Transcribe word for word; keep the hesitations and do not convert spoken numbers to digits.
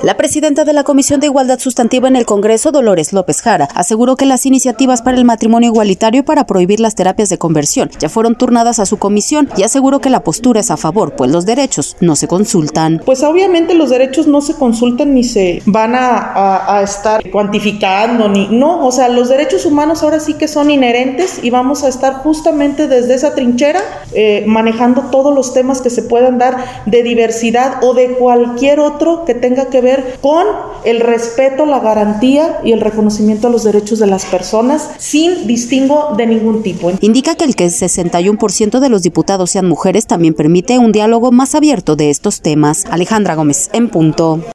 La presidenta de la Comisión de Igualdad Sustantiva en el Congreso, Dolores López Jara, aseguró que las iniciativas para el matrimonio igualitario y para prohibir las terapias de conversión ya fueron turnadas a su comisión y aseguró que la postura es a favor, pues los derechos no se consultan. Pues obviamente los derechos no se consultan ni se van a, a, a estar cuantificando, ni no, o sea, los derechos humanos ahora sí que son inherentes y vamos a estar justamente desde esa trinchera eh, manejando todos los temas que se puedan dar de diversidad o de cualquier otro que tenga que ver con el respeto, la garantía y el reconocimiento a los derechos de las personas sin distingo de ningún tipo. Indica que el que el sesenta y uno por ciento de los diputados sean mujeres también permite un diálogo más abierto de estos temas. Alejandra Gómez, en punto.